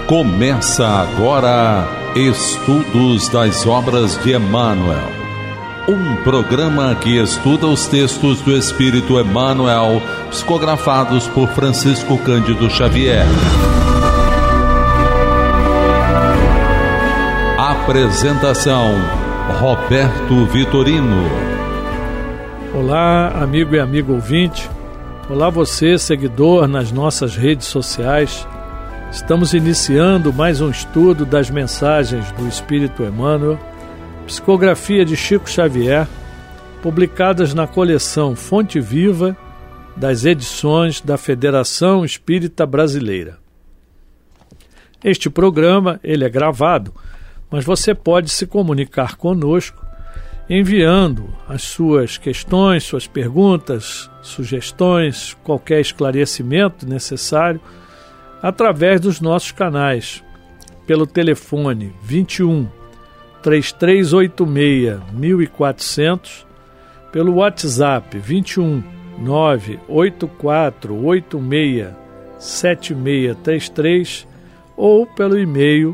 Começa agora Estudos das Obras de Emmanuel, um programa que estuda os textos do Espírito Emmanuel, psicografados por Francisco Cândido Xavier. Apresentação: Roberto Vitorino. Olá, amigo e amigo ouvinte. Olá você, seguidor nas nossas redes sociais. Estamos iniciando mais um estudo das mensagens do Espírito Emmanuel, psicografia de Chico Xavier, publicadas na coleção Fonte Viva das edições da Federação Espírita Brasileira. Este programa ele é gravado, mas você pode se comunicar conosco enviando as suas questões, suas perguntas, sugestões, qualquer esclarecimento necessário através dos nossos canais, pelo telefone 21 3386 1400, pelo WhatsApp 21 98486 7633 ou pelo e-mail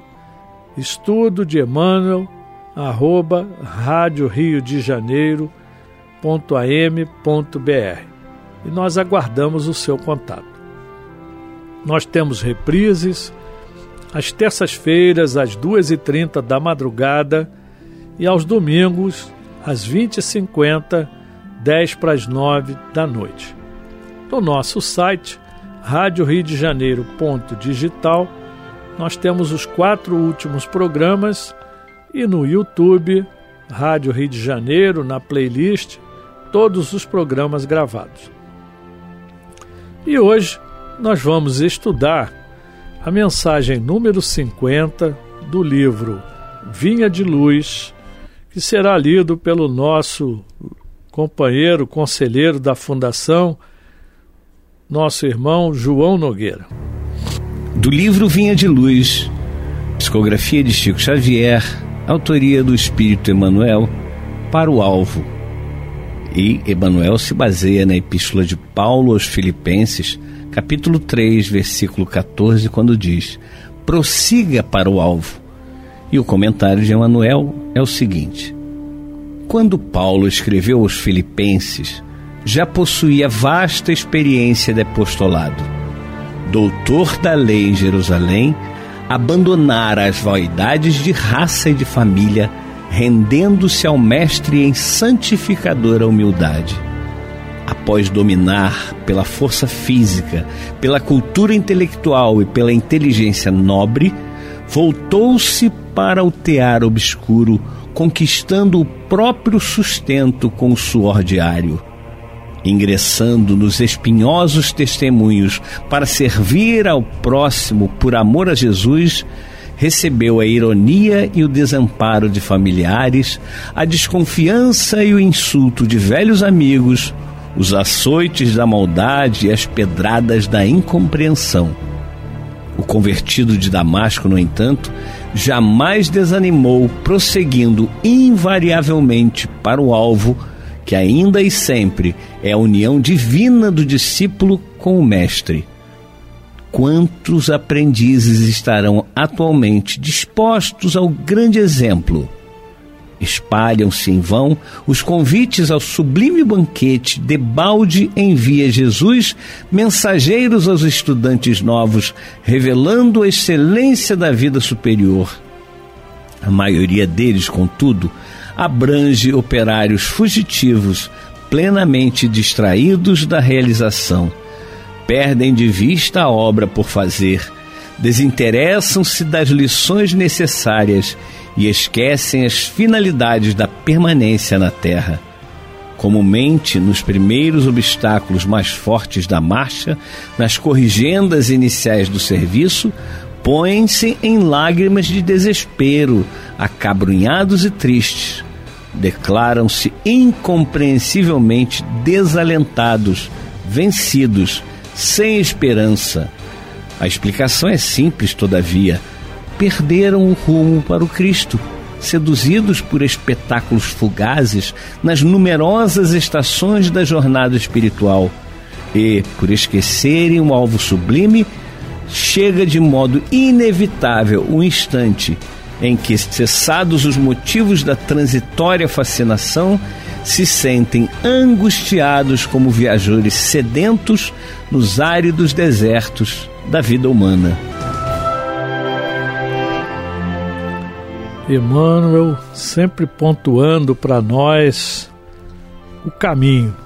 estudo_de_emmanuel@radioriodejaneiro.am.br, e nós aguardamos o seu contato. Nós temos reprises às terças-feiras às 2h30 da madrugada e aos domingos às 20h50, 8:50 da noite. No nosso site radioriodejaneiro.digital nós temos os 4 últimos programas, e no YouTube, Rádio Rio de Janeiro, na playlist, todos os programas gravados. E hoje nós vamos estudar a mensagem número 50 do livro Vinha de Luz, que será lido pelo nosso companheiro, conselheiro da Fundação, nosso irmão João Nogueira. Do livro Vinha de Luz, psicografia de Chico Xavier, autoria do Espírito Emmanuel, para o alvo. E Emmanuel se baseia na Epístola de Paulo aos Filipenses, capítulo 3, versículo 14, quando diz: prossiga para o alvo. E o comentário de Emmanuel é o seguinte: quando Paulo escreveu aos Filipenses, já possuía vasta experiência de apostolado. Doutor da lei em Jerusalém, abandonara as vaidades de raça e de família, rendendo-se ao Mestre em santificadora humildade. Após dominar pela força física, pela cultura intelectual e pela inteligência nobre, voltou-se para o tear obscuro, conquistando o próprio sustento com o suor diário. Ingressando nos espinhosos testemunhos para servir ao próximo por amor a Jesus, recebeu a ironia e o desamparo de familiares, a desconfiança e o insulto de velhos amigos, os açoites da maldade e as pedradas da incompreensão. O convertido de Damasco, no entanto, jamais desanimou, prosseguindo invariavelmente para o alvo, que ainda e sempre é a união divina do discípulo com o Mestre. Quantos aprendizes estarão atualmente dispostos ao grande exemplo? Espalham-se em vão os convites ao sublime banquete. Debalde envia Jesus mensageiros aos estudantes novos, revelando a excelência da vida superior. A maioria deles, contudo, abrange operários fugitivos, plenamente distraídos da realização. Perdem de vista a obra por fazer, desinteressam-se das lições necessárias e esquecem as finalidades da permanência na terra. Comumente, nos primeiros obstáculos mais fortes da marcha, nas corrigendas iniciais do serviço, põem-se em lágrimas de desespero, acabrunhados e tristes. Declaram-se incompreensivelmente desalentados, vencidos, sem esperança. A explicação é simples, todavia. Perderam o rumo para o Cristo, seduzidos por espetáculos fugazes nas numerosas estações da jornada espiritual, e, por esquecerem o alvo sublime, chega de modo inevitável o instante em que, cessados os motivos da transitória fascinação, se sentem angustiados como viajores sedentos nos áridos desertos da vida humana. Emmanuel sempre pontuando para nós o caminho.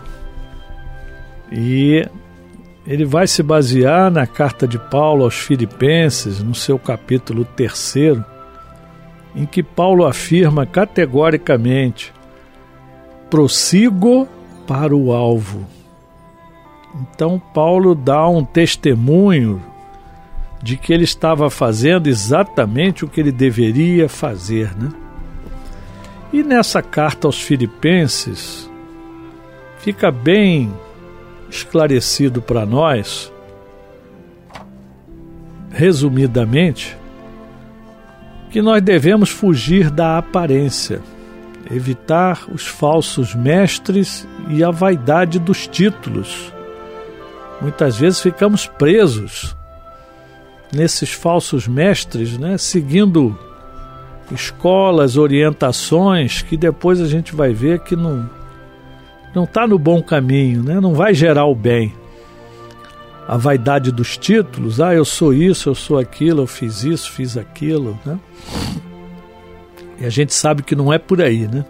E ele vai se basear na carta de Paulo aos Filipenses, no seu capítulo 3, em que Paulo afirma categoricamente: prossigo para o alvo. Então Paulo dá um testemunho de que ele estava fazendo exatamente o que ele deveria fazer, né? E nessa carta aos Filipenses fica bem esclarecido para nós, resumidamente, que nós devemos fugir da aparência, evitar os falsos mestres e a vaidade dos títulos. Muitas vezes ficamos presos nesses falsos mestres, né? Seguindo escolas, orientações que depois a gente vai ver que não está no bom caminho, né? Não vai gerar o bem. A vaidade dos títulos, eu sou isso, eu sou aquilo, eu fiz isso, fiz aquilo, né? E a gente sabe que não é por aí, né?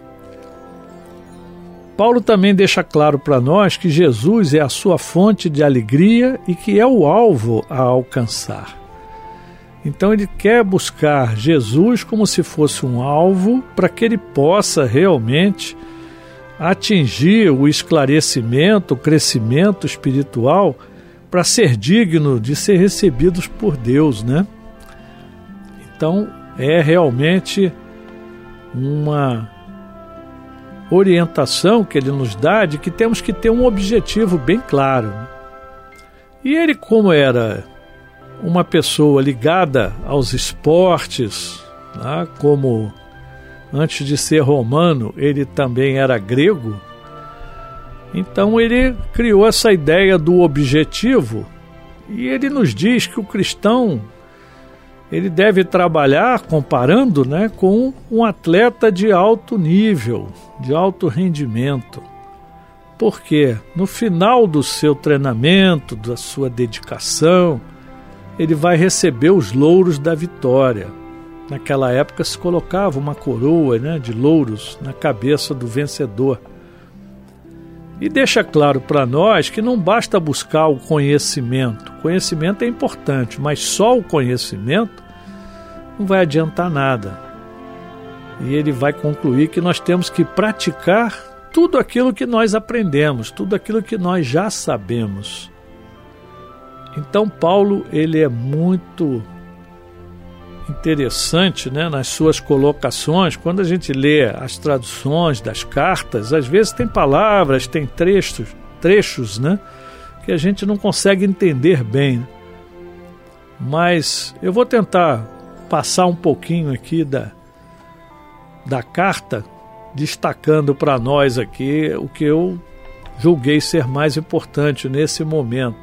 Paulo também deixa claro para nós que Jesus é a sua fonte de alegria e que é o alvo a alcançar. Então ele quer buscar Jesus como se fosse um alvo para que ele possa realmente atingir o esclarecimento, o crescimento espiritual, para ser digno de ser recebidos por Deus, né? Então é realmente uma orientação que ele nos dá de que temos que ter um objetivo bem claro. E ele, como era uma pessoa ligada aos esportes, né, como antes de ser romano ele também era grego, então ele criou essa ideia do objetivo, e ele nos diz que o cristão ele deve trabalhar comparando, né, com um atleta de alto nível, de alto rendimento. Porque no final do seu treinamento, da sua dedicação, ele vai receber os louros da vitória. Naquela época se colocava uma coroa, né, de louros na cabeça do vencedor. E deixa claro para nós que não basta buscar o conhecimento. O conhecimento é importante, mas só o conhecimento não vai adiantar nada. E ele vai concluir que nós temos que praticar tudo aquilo que nós aprendemos, tudo aquilo que nós já sabemos. Então Paulo, ele é muito interessante, né, nas suas colocações. Quando a gente lê as traduções das cartas, às vezes tem palavras, tem trechos, né, que a gente não consegue entender bem. Mas eu vou tentar passar um pouquinho aqui da carta, destacando para nós aqui o que eu julguei ser mais importante nesse momento.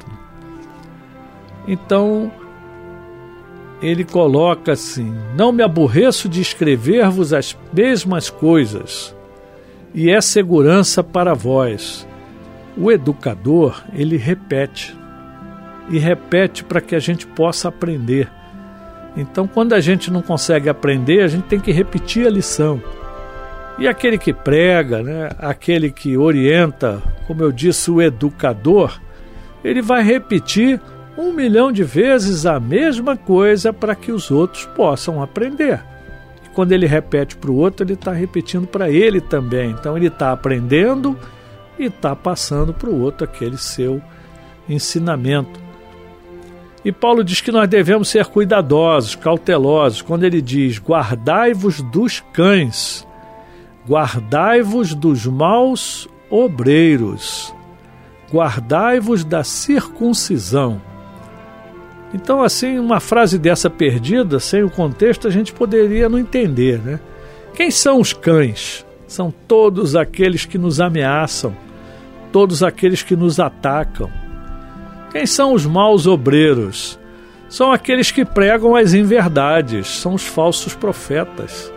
Então ele coloca assim: não me aborreço de escrever-vos as mesmas coisas, e é segurança para vós. O educador, ele repete, e repete para que a gente possa aprender. Então, quando a gente não consegue aprender, a gente tem que repetir a lição. E aquele que prega, né, aquele que orienta, como eu disse, o educador, ele vai repetir 1 milhão de vezes a mesma coisa para que os outros possam aprender. E quando ele repete para o outro, ele está repetindo para ele também. Então ele está aprendendo e está passando para o outro aquele seu ensinamento. E Paulo diz que nós devemos ser cuidadosos, cautelosos, quando ele diz: guardai-vos dos cães, guardai-vos dos maus obreiros, guardai-vos da circuncisão. Então, assim, uma frase dessa perdida, sem o contexto, a gente poderia não entender, né? Quem são os cães? São todos aqueles que nos ameaçam, todos aqueles que nos atacam. Quem são os maus obreiros? são aqueles que pregam as inverdades, são os falsos profetas.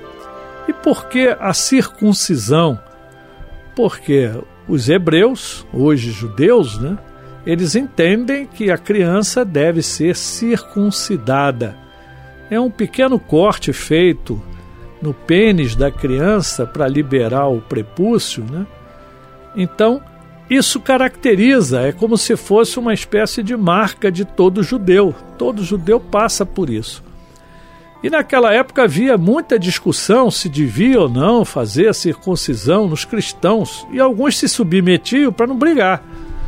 E por que a circuncisão? Porque os hebreus, hoje judeus, né, eles entendem que a criança deve ser circuncidada. É um pequeno corte feito no pênis da criança para liberar o prepúcio, né? Então, isso caracteriza, é como se fosse uma espécie de marca de todo judeu. Todo judeu passa por isso. E naquela época havia muita discussão se devia ou não fazer a circuncisão nos cristãos, e alguns se submetiam para não brigar.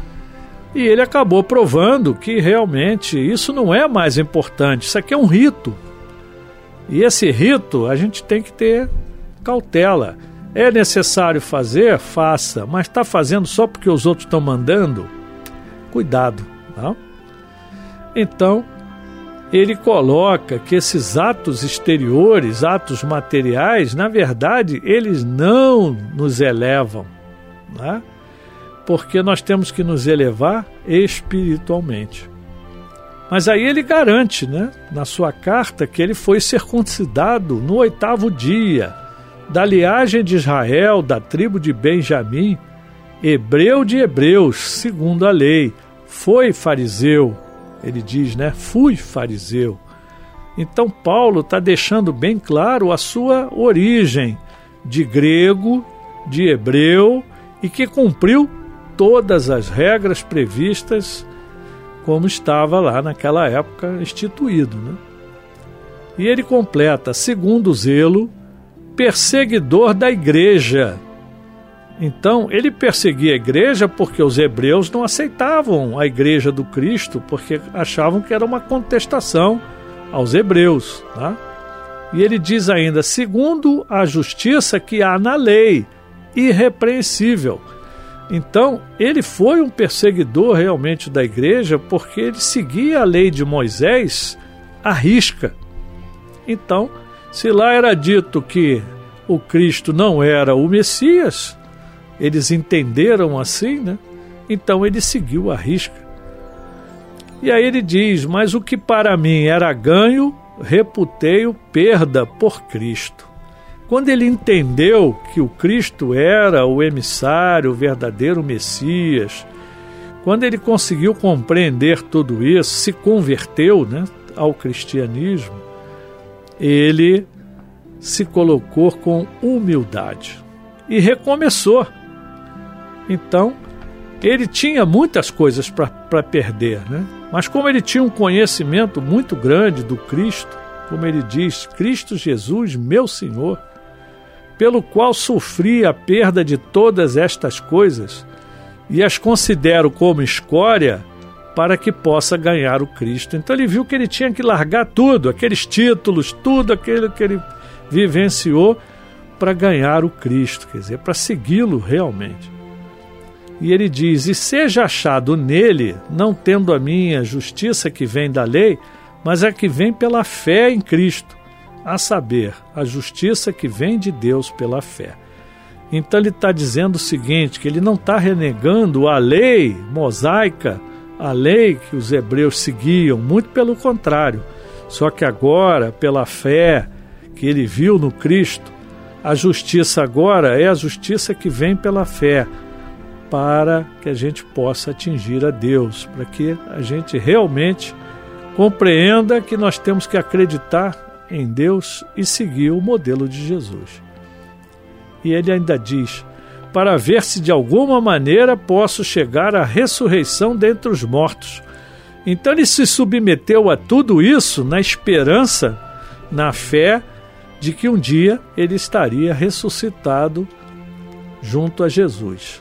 E ele acabou provando que realmente isso não é mais importante, isso aqui é um rito. E esse rito a gente tem que ter cautela. É necessário fazer? Faça. Mas está fazendo só porque os outros estão mandando? Cuidado. Não? Então, ele coloca que esses atos exteriores, atos materiais, na verdade, eles não nos elevam. Né? Porque nós temos que nos elevar espiritualmente. Mas aí ele garante, né, na sua carta, que ele foi circuncidado no 8º dia, da linhagem de Israel, da tribo de Benjamim, hebreu de hebreus, segundo a lei, foi fariseu. Ele diz, né, fui fariseu. Então Paulo está deixando bem claro a sua origem de grego, de hebreu, e que cumpriu todas as regras previstas como estava lá naquela época instituído, né? E ele completa, segundo o zelo, perseguidor da igreja. Então, ele perseguia a igreja porque os hebreus não aceitavam a igreja do Cristo, porque achavam que era uma contestação aos hebreus, tá? E ele diz ainda, segundo a justiça que há na lei, irrepreensível. Então, ele foi um perseguidor realmente da igreja porque ele seguia a lei de Moisés à risca. Então, se lá era dito que o Cristo não era o Messias, eles entenderam assim, né? Então ele seguiu à risca. E aí ele diz, mas o que para mim era ganho, reputei-o perda por Cristo. Quando ele entendeu que o Cristo era o emissário, o verdadeiro Messias, quando ele conseguiu compreender tudo isso, se converteu, né, ao cristianismo, ele se colocou com humildade e recomeçou. Então, ele tinha muitas coisas para perder, né? Mas como ele tinha um conhecimento muito grande do Cristo, como ele diz, Cristo Jesus, meu Senhor, pelo qual sofri a perda de todas estas coisas e as considero como escória para que possa ganhar o Cristo. Então ele viu que ele tinha que largar tudo, aqueles títulos, tudo aquilo que ele vivenciou para ganhar o Cristo, quer dizer, para segui-lo realmente. E ele diz, e seja achado nele, não tendo a minha justiça que vem da lei, mas a que vem pela fé em Cristo, a saber, a justiça que vem de Deus pela fé. Então ele está dizendo o seguinte, que ele não está renegando a lei mosaica, a lei que os hebreus seguiam, muito pelo contrário. Só que agora, pela fé que ele viu no Cristo, a justiça agora é a justiça que vem pela fé, para que a gente possa atingir a Deus, para que a gente realmente compreenda que nós temos que acreditar em Deus e seguir o modelo de Jesus. E ele ainda diz, para ver se de alguma maneira posso chegar à ressurreição dentre os mortos. Então ele se submeteu a tudo isso na esperança, na fé de que um dia ele estaria ressuscitado junto a Jesus.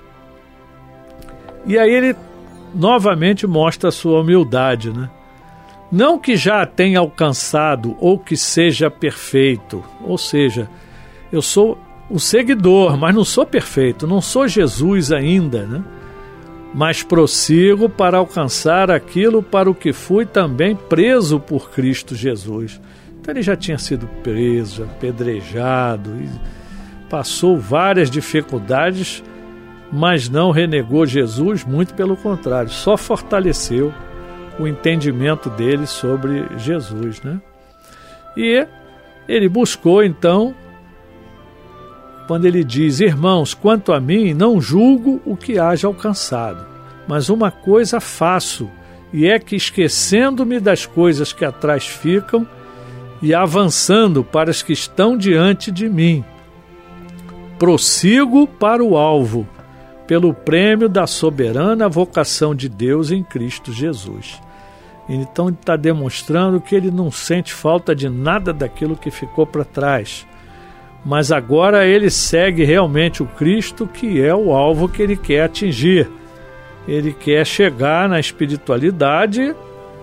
E aí ele novamente mostra a sua humildade, né? Não que já a tenha alcançado ou que seja perfeito, ou seja, eu sou um seguidor, mas não sou perfeito, não sou Jesus ainda, né? Mas prossigo para alcançar aquilo para o que fui também preso por Cristo Jesus. Então ele já tinha sido preso, apedrejado, e passou várias dificuldades, mas não renegou Jesus, muito pelo contrário, só fortaleceu o entendimento dele sobre Jesus, né? E ele buscou, então, quando ele diz: irmãos, quanto a mim, não julgo o que haja alcançado, mas uma coisa faço, e é que, esquecendo-me das coisas que atrás ficam e avançando para as que estão diante de mim, prossigo para o alvo, pelo prêmio da soberana vocação de Deus em Cristo Jesus. Então ele está demonstrando que ele não sente falta de nada daquilo que ficou para trás, mas agora ele segue realmente o Cristo, que é o alvo que ele quer atingir. Ele quer chegar na espiritualidade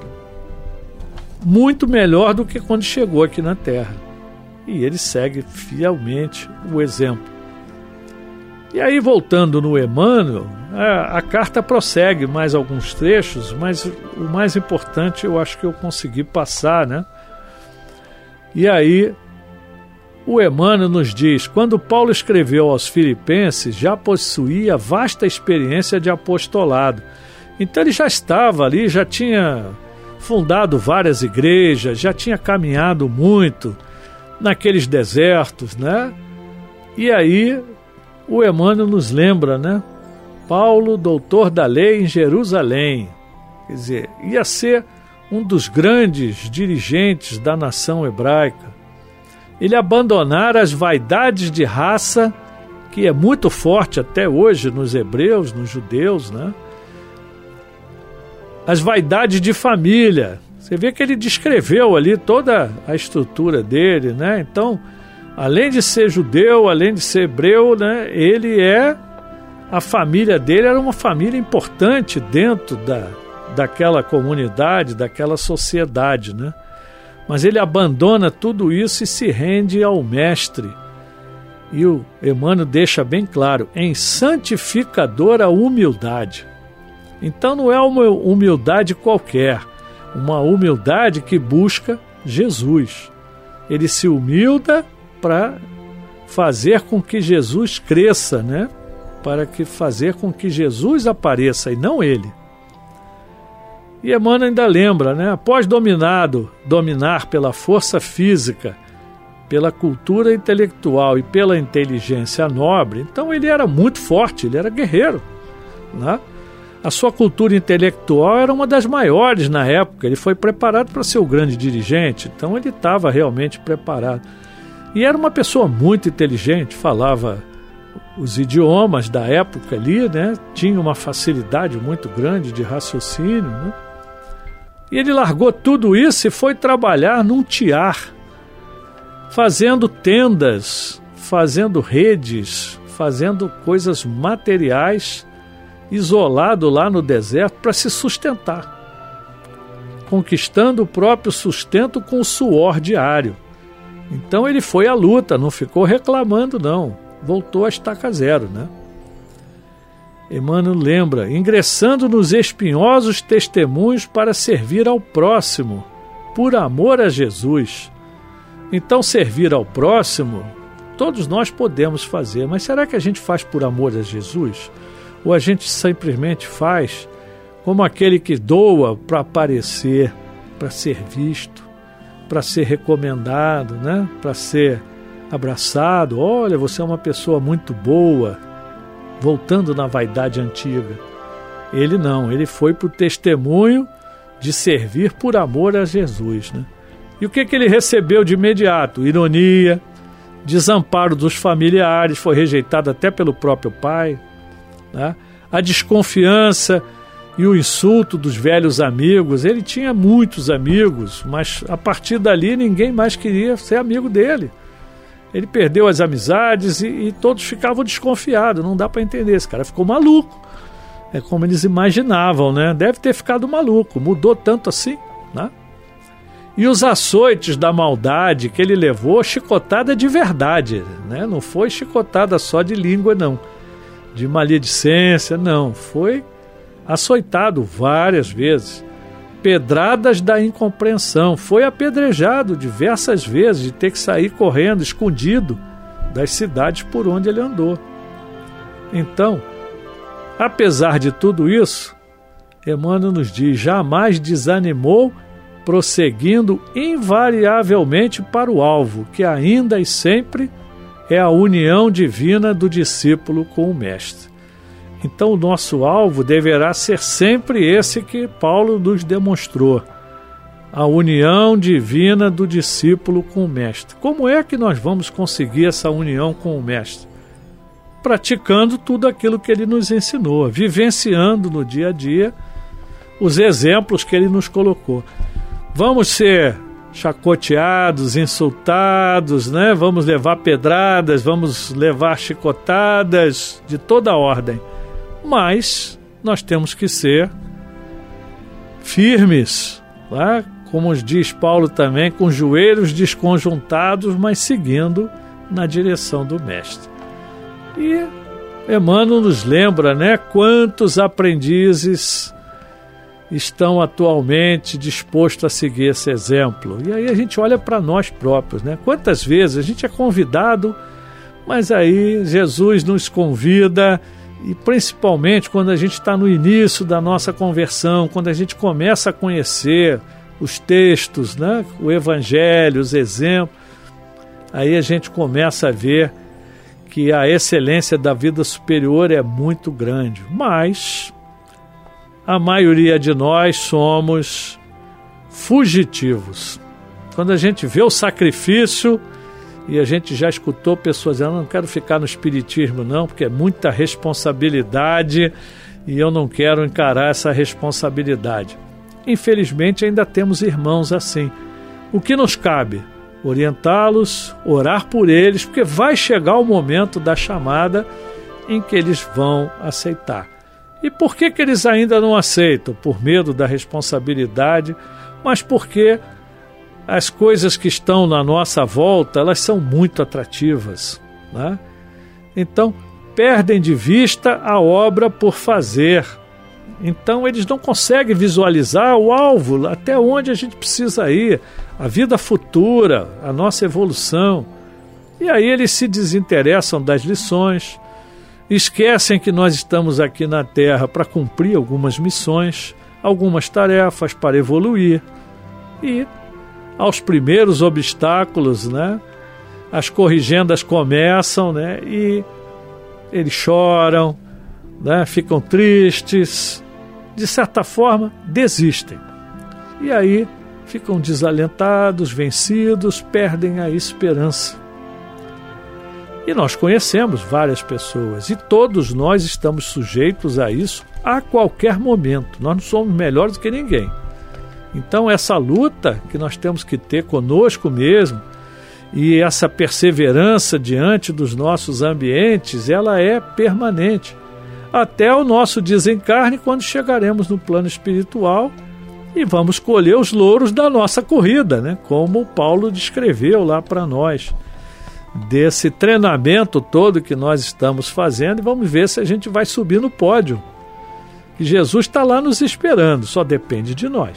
muito melhor do que quando chegou aqui na Terra. E ele segue fielmente o exemplo. E aí, voltando no Emmanuel, a carta prossegue mais alguns trechos, mas o mais importante eu acho que eu consegui passar, né? E aí, o Emmanuel nos diz: quando Paulo escreveu aos Filipenses, já possuía vasta experiência de apostolado. Então ele já estava ali, já tinha fundado várias igrejas, já tinha caminhado muito naqueles desertos, né? E aí o Emmanuel nos lembra, né? Paulo, doutor da lei em Jerusalém. Quer dizer, ia ser um dos grandes dirigentes da nação hebraica. Ele abandonara as vaidades de raça, que é muito forte até hoje nos hebreus, nos judeus, né? As vaidades de família. Você vê que ele descreveu ali toda a estrutura dele, né? Então, além de ser judeu, além de ser hebreu, né, a família dele era uma família importante dentro daquela comunidade, daquela sociedade, né? Mas ele abandona tudo isso e se rende ao Mestre. E o Emmanuel deixa bem claro: em santificadora humildade. Então não é uma humildade qualquer, uma humildade que busca Jesus. Ele se humilda para fazer com que Jesus cresça, né? Para fazer com que Jesus apareça e não ele. E Emmanuel ainda lembra, né? Após dominar pela força física, pela cultura intelectual e pela inteligência nobre, então ele era muito forte, ele era guerreiro, né? A sua cultura intelectual era uma das maiores na época, ele foi preparado para ser o grande dirigente, então ele estava realmente preparado. E era uma pessoa muito inteligente, falava os idiomas da época ali, né? Tinha uma facilidade muito grande de raciocínio, né? E ele largou tudo isso e foi trabalhar num tiar, fazendo tendas, fazendo redes, fazendo coisas materiais, isolado lá no deserto para se sustentar, conquistando o próprio sustento com o suor diário. Então ele foi à luta, não ficou reclamando não, voltou a estaca zero, né? Emmanuel lembra: ingressando nos espinhosos testemunhos para servir ao próximo, por amor a Jesus. Então servir ao próximo, todos nós podemos fazer, mas será que a gente faz por amor a Jesus? Ou a gente simplesmente faz como aquele que doa para aparecer, para ser visto, para ser recomendado, né? Para ser abraçado? Olha, você é uma pessoa muito boa, voltando na vaidade antiga. Ele não, ele foi para o testemunho de servir por amor a Jesus, né? E o que ele recebeu de imediato? Ironia, desamparo dos familiares, foi rejeitado até pelo próprio pai, né? A desconfiança e o insulto dos velhos amigos. Ele tinha muitos amigos, mas a partir dali ninguém mais queria ser amigo dele. Ele perdeu as amizades e todos ficavam desconfiados. Não dá para entender, esse cara ficou maluco. É como eles imaginavam, né? Deve ter ficado maluco, mudou tanto assim, né? E os açoites da maldade que ele levou, chicotada de verdade, né? Não foi chicotada só de língua, não, de maledicência, não. Foi açoitado várias vezes. Pedradas da incompreensão. Foi apedrejado diversas vezes, de ter que sair correndo, escondido das cidades por onde ele andou. Então, apesar de tudo isso, Emmanuel nos diz: jamais desanimou, prosseguindo invariavelmente para o alvo, que ainda e sempre é a união divina do discípulo com o Mestre. Então o nosso alvo deverá ser sempre esse que Paulo nos demonstrou, a união divina do discípulo com o Mestre. Como é que nós vamos conseguir essa união com o Mestre? Praticando tudo aquilo que ele nos ensinou, vivenciando no dia a dia os exemplos que ele nos colocou. Vamos ser chacoteados, insultados, né? Vamos levar pedradas, vamos levar chicotadas de toda ordem. Mas nós temos que ser firmes, tá? Como diz Paulo também, com os joelhos desconjuntados, mas seguindo na direção do Mestre. E Emmanuel nos lembra, né, quantos aprendizes estão atualmente dispostos a seguir esse exemplo. E aí a gente olha para nós próprios, né? Quantas vezes a gente é convidado, mas aí Jesus nos convida, e principalmente quando a gente está no início da nossa conversão, quando a gente começa a conhecer os textos, né? O Evangelho, os exemplos, aí a gente começa a ver que a excelência da vida superior é muito grande. Mas a maioria de nós somos fugitivos. Quando a gente vê o sacrifício, e a gente já escutou pessoas dizendo: não quero ficar no espiritismo não, porque é muita responsabilidade e eu não quero encarar essa responsabilidade. Infelizmente ainda temos irmãos assim. O que nos cabe? Orientá-los, orar por eles, porque vai chegar o momento da chamada em que eles vão aceitar. E por que eles ainda não aceitam? Por medo da responsabilidade, mas porque as coisas que estão na nossa volta, elas são muito atrativas, né? Então, perdem de vista a obra por fazer. Então, eles não conseguem visualizar o alvo, até onde a gente precisa ir, a vida futura, a nossa evolução. E aí eles se desinteressam das lições, esquecem que nós estamos aqui na Terra para cumprir algumas missões, algumas tarefas para evoluir. E aos primeiros obstáculos, né, as corrigendas começam, né, e eles choram, né, ficam tristes, de certa forma desistem. E aí ficam desalentados, vencidos, perdem a esperança. E nós conhecemos várias pessoas, e todos nós estamos sujeitos a isso a qualquer momento. Nós não somos melhores do que ninguém. Então essa luta que nós temos que ter conosco mesmo, e essa perseverança diante dos nossos ambientes, ela é permanente, até o nosso desencarne, quando chegaremos no plano espiritual e vamos colher os louros da nossa corrida, né? Como Paulo descreveu lá para nós, desse treinamento todo que nós estamos fazendo, e vamos ver se a gente vai subir no pódio, que Jesus está lá nos esperando, só depende de nós.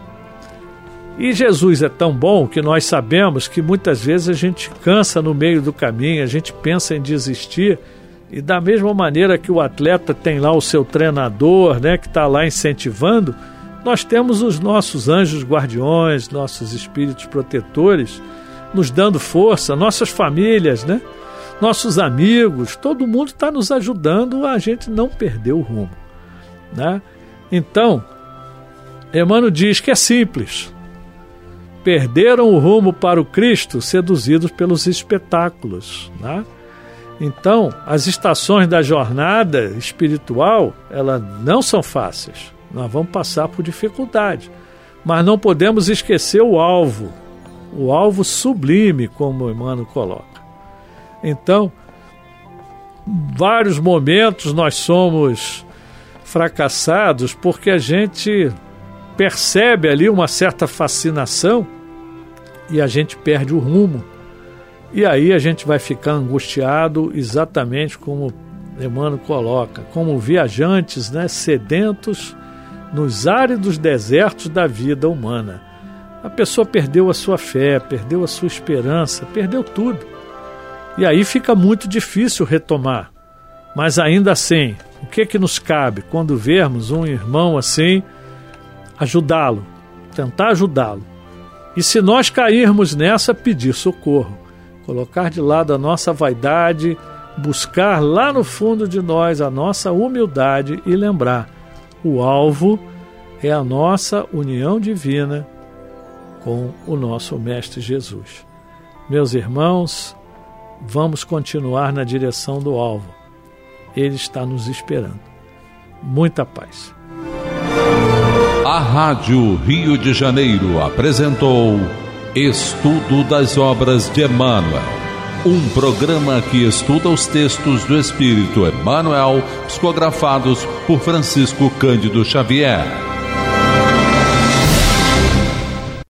E Jesus é tão bom que nós sabemos que muitas vezes a gente cansa no meio do caminho, a gente pensa em desistir, e da mesma maneira que o atleta tem lá o seu treinador, né, que está lá incentivando, nós temos os nossos anjos guardiões, nossos espíritos protetores, nos dando força, nossas famílias, né, nossos amigos, todo mundo está nos ajudando a gente não perder o rumo, né? Então, Emmanuel diz que é simples. Perderam o rumo para o Cristo, seduzidos pelos espetáculos, né? Então, as estações da jornada espiritual, elas não são fáceis. Nós vamos passar por dificuldade, mas não podemos esquecer o alvo sublime, como Emmanuel coloca. Então, em vários momentos nós somos fracassados porque a gente percebe ali uma certa fascinação e a gente perde o rumo. E aí a gente vai ficar angustiado, exatamente como Emmanuel coloca, como viajantes, né, sedentos nos áridos desertos da vida humana. A pessoa perdeu a sua fé, perdeu a sua esperança, perdeu tudo. E aí fica muito difícil retomar. Mas ainda assim, o que nos cabe quando vermos um irmão assim, ajudá-lo, tentar ajudá-lo. E se nós cairmos nessa, pedir socorro, colocar de lado a nossa vaidade, buscar lá no fundo de nós a nossa humildade e lembrar, o alvo é a nossa união divina com o nosso Mestre Jesus. Meus irmãos, vamos continuar na direção do alvo. Ele está nos esperando. Muita paz. A Rádio Rio de Janeiro apresentou Estudo das Obras de Emmanuel, um programa que estuda os textos do Espírito Emmanuel, psicografados por Francisco Cândido Xavier.